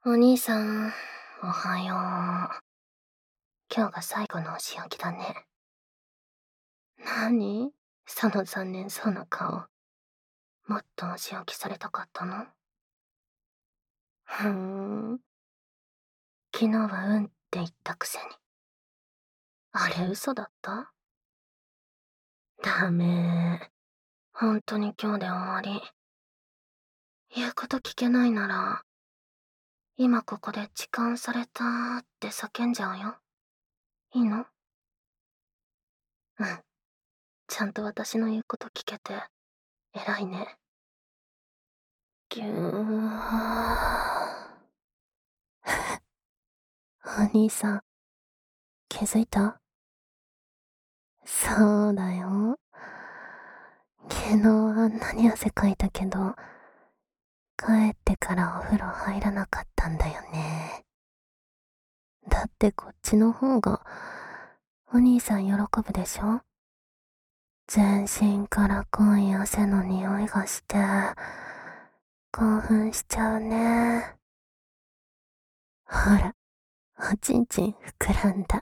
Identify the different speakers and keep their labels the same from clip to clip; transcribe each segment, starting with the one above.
Speaker 1: お兄さん、おはよう。今日が最後のお仕置きだね。なにその残念そうな顔。もっとお仕置きされたかったの？ふーん。昨日はうんって言ったくせに。あれ嘘だった？ダメ。本当に今日で終わり。言うこと聞けないなら、今ここで痴漢されたって叫んじゃうよ。いいの？うん。ちゃんと私の言うこと聞けて、偉いね。ぎゅー。お兄さん、気づいた？そうだよ。昨日あんなに汗かいたけど、帰ってからお風呂入らなかったんだよね。だってこっちの方が、お兄さん喜ぶでしょ？全身から濃い汗の匂いがして、興奮しちゃうね。ほら、おちんちん膨らんだ。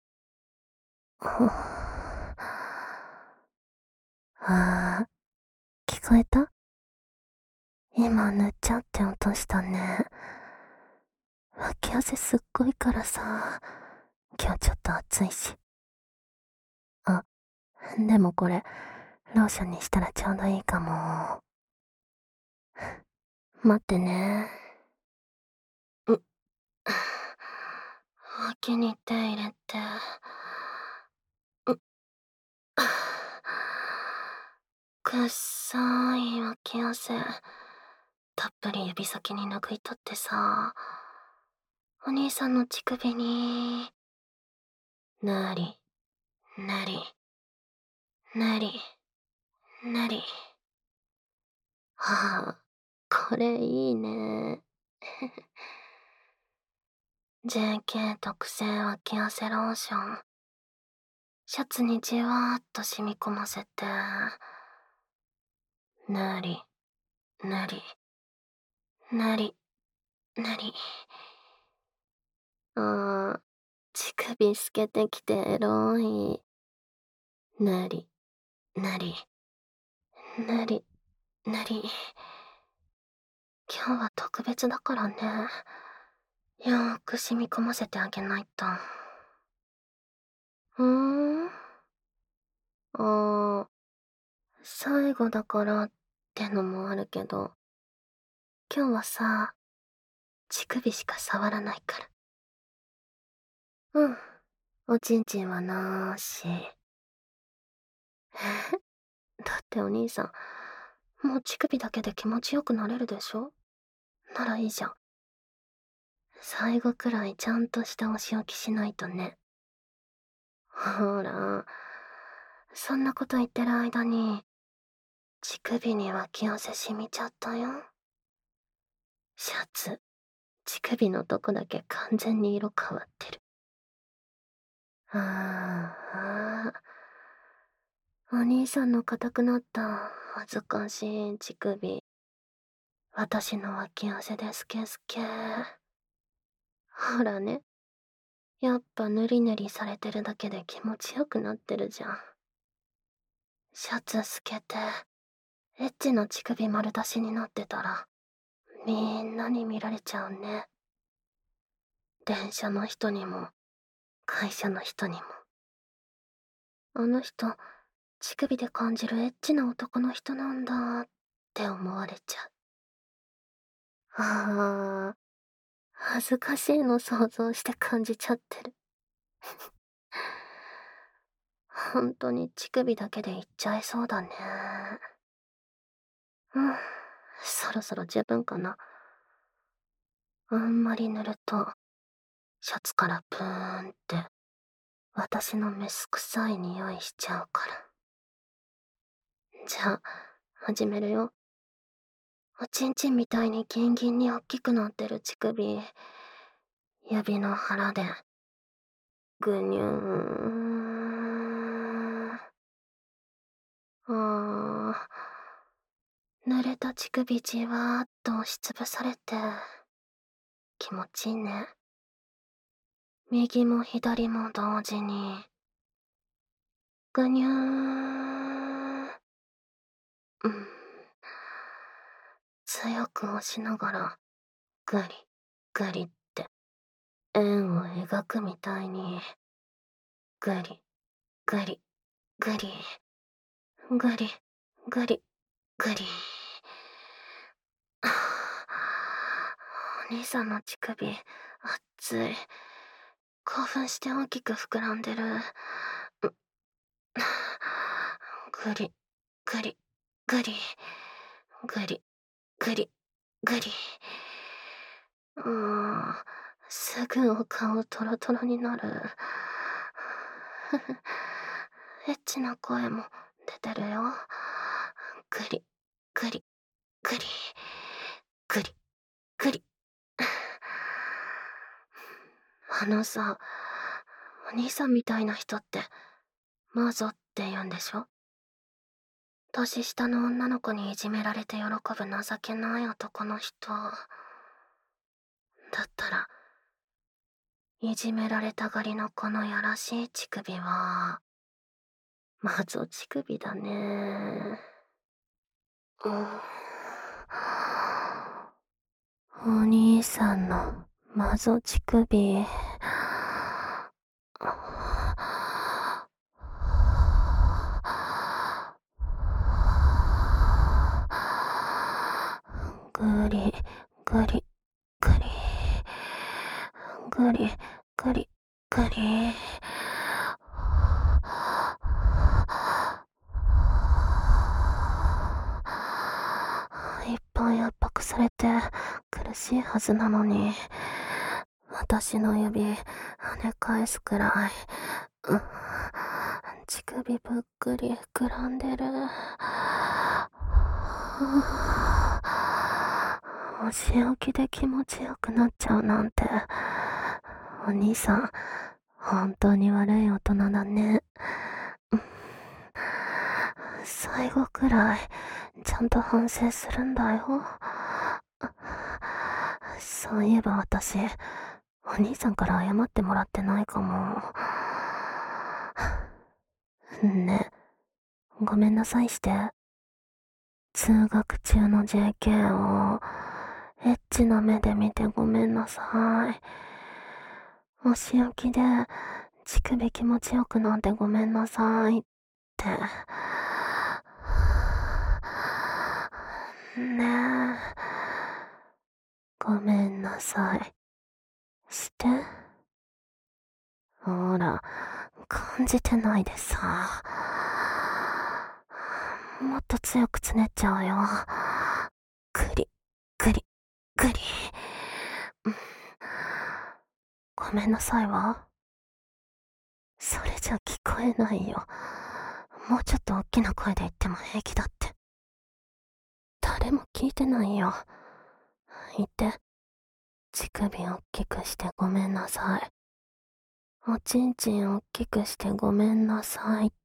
Speaker 1: あ聞こえた？今ぬっちゃって音したね。脇汗すっごいからさ、今日ちょっと暑いし。あ、でもこれ、ローションにしたらちょうどいいかも。待ってね。うっ。脇に手入れて。うっ。くっさい脇汗。たっぷり指先に拭い取ってさ、お兄さんの乳首に、なり、なり、なり、なり。はあ、これいいね。JK 特製脇汗ローション。シャツにじわーっと染み込ませて、なり、なり、なり、なり。あー、乳首透けてきてエロい。なり、なり、なり、なり。今日は特別だからね。よーく染み込ませてあげないと。うーん。あー、最後だからってのもあるけど、今日はさ、乳首しか触らないから。うん。おちんちんはなーし。だってお兄さん、もう乳首だけで気持ちよくなれるでしょ？ならいいじゃん。最後くらいちゃんとしたお仕置きしないとね。ほら、そんなこと言ってる間に、乳首に脇汗染みちゃったよ。シャツ、乳首のとこだけ完全に色変わってる。ああ、お兄さんの硬くなった恥ずかしい乳首。私の脇汗でスケスケ。ほらね。やっぱぬりぬりされてるだけで気持ちよくなってるじゃん。シャツ透けて、エッチな乳首丸出しになってたら、みんなに見られちゃうね。電車の人にも、会社の人にも。あの人、乳首で感じるエッチな男の人なんだって思われちゃう。ああ、恥ずかしいの想像して感じちゃってる。本当に乳首だけで言っちゃいそうだね。うん、そろそろ十分かな。あんまり塗ると、シャツからプーンって、私のメス臭い匂いしちゃうから。じゃあ、始めるよ。おちんちんみたいにギンギンに大きくなってる乳首、指の腹で、ぐにゅー。あー、濡れた乳首じわーっと押しつぶされて、気気持ちいいね。右も左も同時に。ぐにゅー。うん。強く押しながら、ぐり、ぐりって、円を描くみたいに。ぐり、ぐり、ぐり、ぐり、ぐり、ぐり。お兄さんの乳首、熱い。興奮して大きく膨らんでる。ぐり、ぐり、ぐり、ぐり、ぐり、ぐり。すぐお顔トロトロになる。エッチな声も出てるよ。ぐり、ぐり、ぐり、ぐり、ぐり。さ、お兄さんみたいな人って、マゾって言うんでしょ？年下の女の子にいじめられて喜ぶ情けない男の人。だったら、いじめられたがりのこのやらしい乳首は、マゾ乳首だね。お兄さんのマゾ乳首。ぐり、ぐり、ぐり。ぐり、ぐり、ぐり。いっぱい圧迫されて苦しいはずなのに、私の指跳ね返すくらい、乳首ぶっくり膨らんでる。お仕置きで気持ちよくなっちゃうなんて、お兄さん本当に悪い大人だね。最後くらいちゃんと反省するんだよ。そういえば私、お兄さんから謝ってもらってないかも。ね、ごめんなさいして。通学中の JK をエッチな目で見てごめんなさい。お仕置きで乳首気持ちよくなってごめんなさいって。ねえ、ごめんなさいして。ほら、感じてないでさ。もっと強くつねっちゃうよ。ぐり、ぐり、ぐり。ごめんなさいわ。それじゃ聞こえないよ。もうちょっと大きな声で言っても平気だって。誰も聞いてないよ。言って。乳首大きくしてごめんなさい。おちんちん大きくしてごめんなさいって。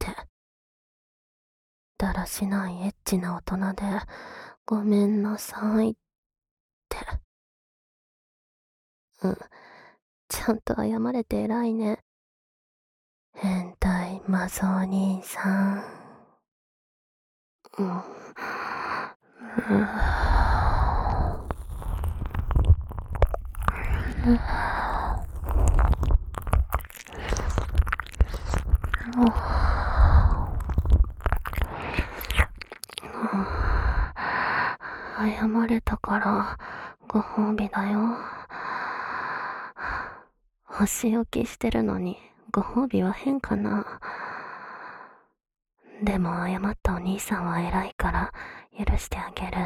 Speaker 1: だらしないエッチな大人でごめんなさいって。ちゃんと謝れて偉いね。変態マゾお兄さん。謝れたからご褒美だよ。お仕置きしてるのにご褒美は変かな。でも謝ったお兄さんは偉いから許してあげる。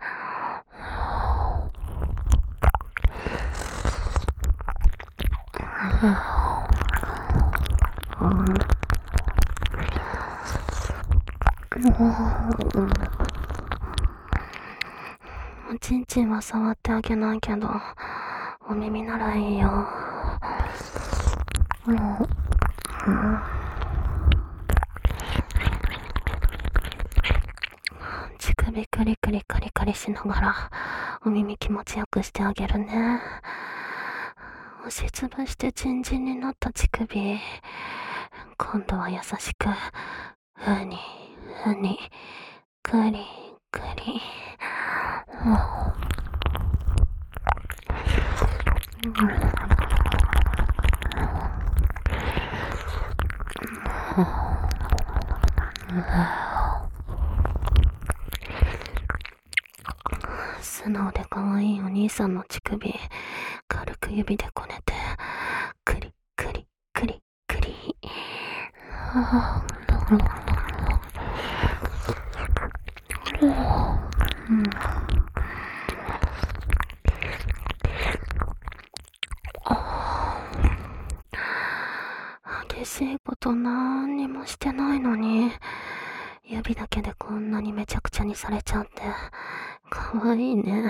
Speaker 1: おちんちんは触ってあげないけど、お耳ならいいよ。乳首首クリクリカリカリしながらお耳気持ちよくしてあげるね。押しつぶしてチンチンになった乳首、今度は優しくふにふにクリクリ、素直で可愛いお兄さんの乳首、軽く指でこねてクリクリクリクリ、激しいことなんにもしてないのに、指だけでこんなにめちゃくちゃにされちゃってかわいいね。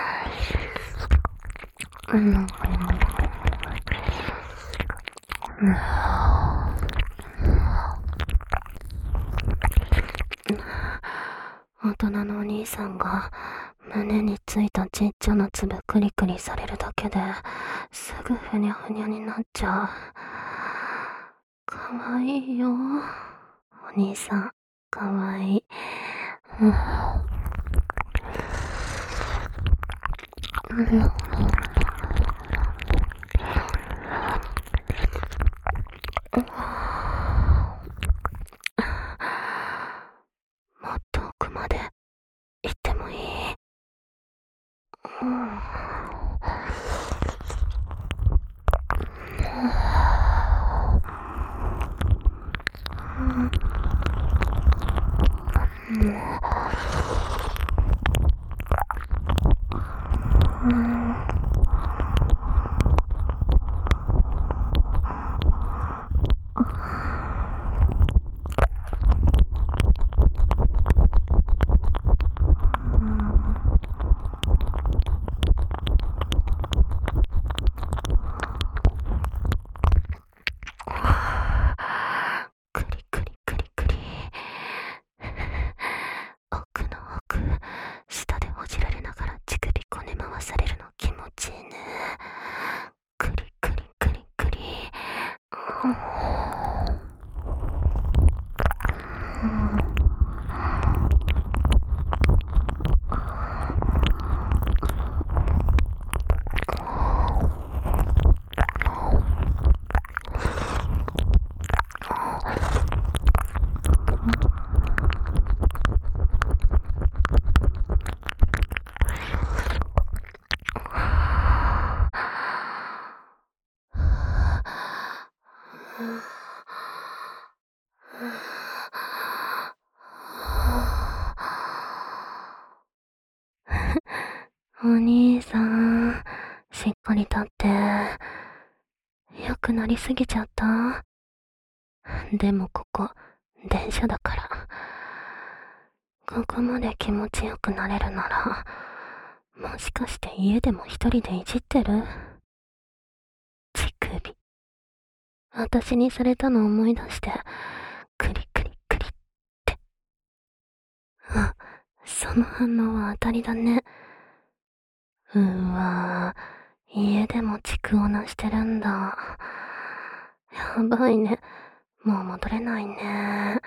Speaker 1: 大人のお兄さんが胸についたちっちゃな粒クリクリされるだけですぐふにゃふにゃになっちゃう。かわいいよお兄さん、かわいい。もっと奥まで行ってもいい？クリクリクリクリ、奥の奥、舌でほじられながら乳首こね回されるの気持ちいいね。クリクリクリクリ、お兄さん、しっかり立って。よくなりすぎちゃった？でもここ、電車だから。ここまで気持ちよくなれるなら、もしかして家でも一人でいじってる？乳首。私にされたの思い出して、クリクリクリって。その反応は当たりだね。家でも蓄をなしてるんだ。やばいね。もう戻れないね。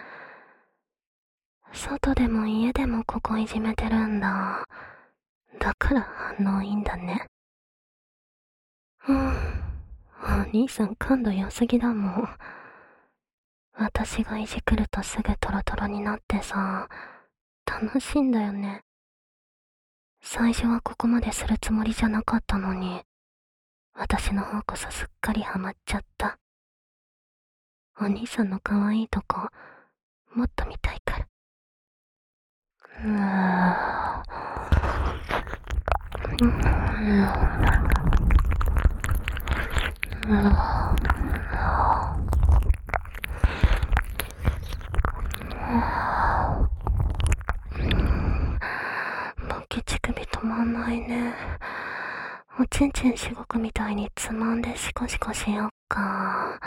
Speaker 1: 外でも家でもここいじめてるんだ。だから反応いいんだね。お兄さん感度良すぎだもん。私がいじくるとすぐトロトロになってさ、楽しいんだよね。最初はここまでするつもりじゃなかったのに、私の方こそすっかりハマっちゃった。お兄さんの可愛いとこ、もっと見たいから。ボケ乳首止まんないね。おちんちんしごくみたいにつまんでシコシコしよっか。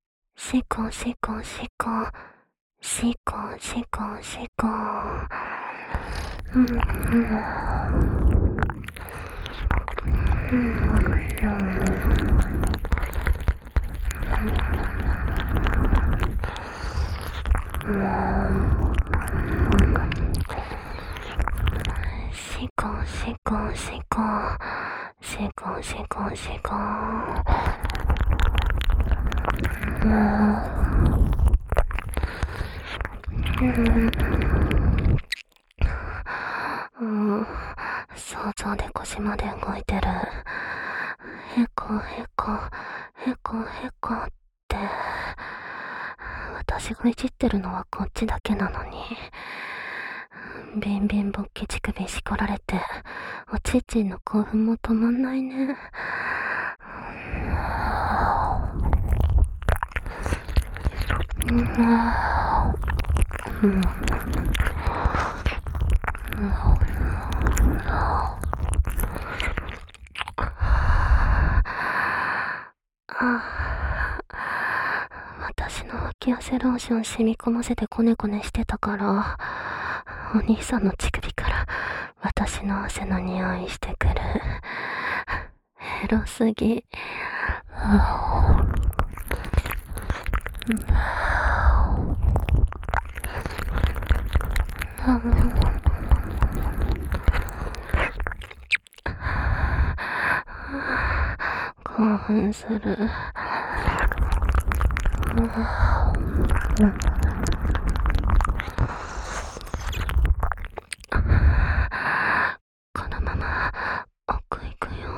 Speaker 1: シコシコシコ、シコシコシコ。 しこしこしこしこしこしこ想像で腰まで動いてる。へこへこへこへこって、私がいじってるのはこっちだけなのに、ビンビン勃起乳首しこられて、おちんちんの興奮も止まんないね。私の脇汗ローション染み込ませてコネコネしてたから、お兄さんの乳首から私の汗の匂いしてくる。エロすぎ。興奮する。このまま奥行くよ。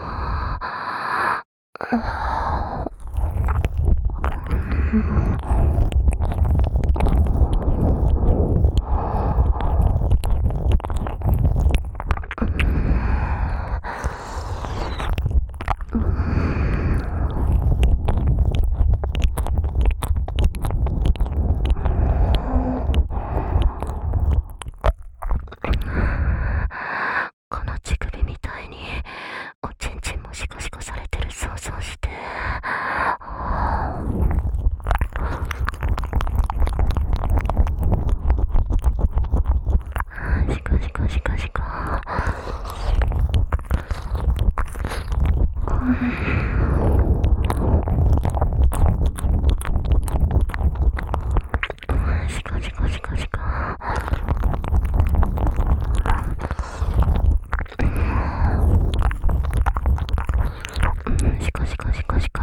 Speaker 1: この乳首みたいにおちんちんもシコシコされてる想像して。シコシコシコシコ。シコシコシコシコ。シコシコシコシコ。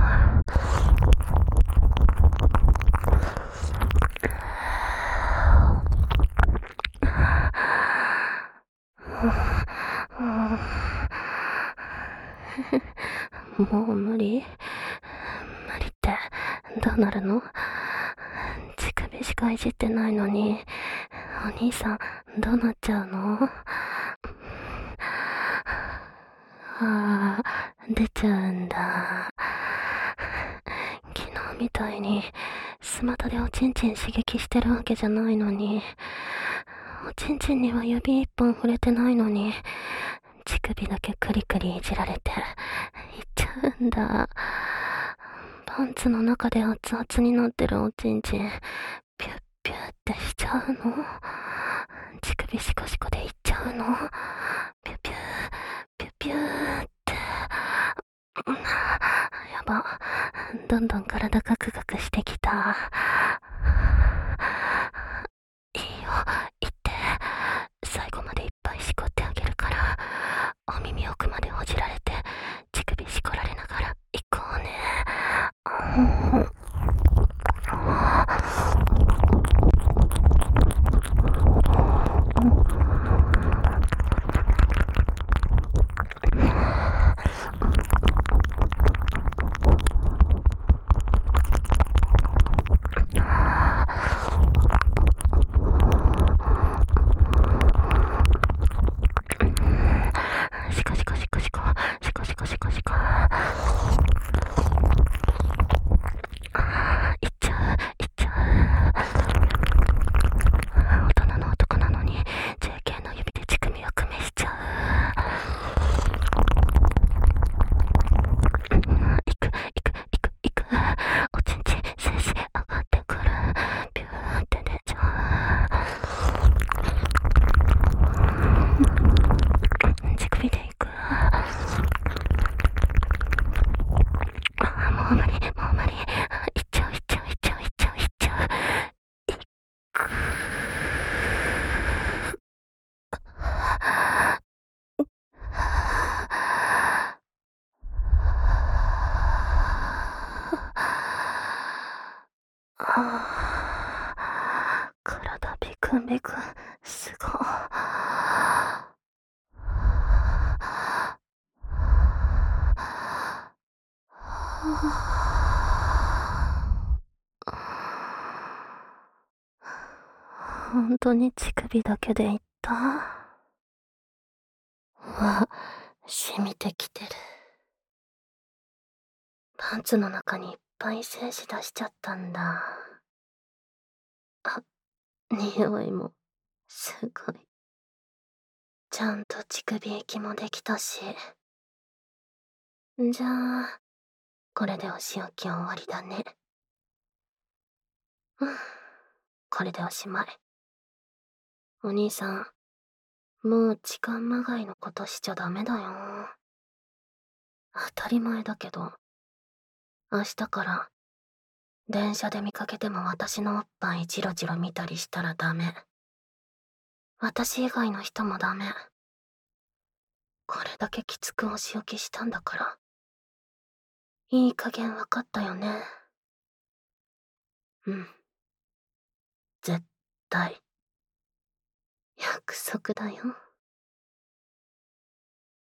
Speaker 1: もう無理ってどうなるの？乳首しかいじってないのに、お兄さんどうなっちゃうの？出ちゃうんだ。昨日みたいにスマトでおちんちん刺激してるわけじゃないのに、おちんちんには指一本触れてないのに、乳首だけクリクリいじられていっちゃうんだ。パンツの中で熱々になってるおちんちんピュッピュッってしちゃうの？乳首シコシコでいっちゃうの？ピュピュピュピューって。やば、どんどん体ガクガクしてきた。いいよ、言って。最後までいっぱいしこってあげるから、お耳奥までほじられて乳首しこられながら行こうね。 体ビクンビクン、すごい。本当に乳首だけでいった？わ、染みてきてる。パンツの中にいっぱい精子出しちゃったんだ。あ、匂いもすごい。ちゃんと乳首液もできたし。じゃあ、これでお仕置き終わりだね。うん、これでおしまい。お兄さん、もう時間まがいのことしちゃダメだよ。当たり前だけど、明日から電車で見かけても私のおっぱいジロジロ見たりしたらダメ。私以外の人もダメ。これだけきつくお仕置きしたんだから。いい加減わかったよね。うん。絶対。約束だよ。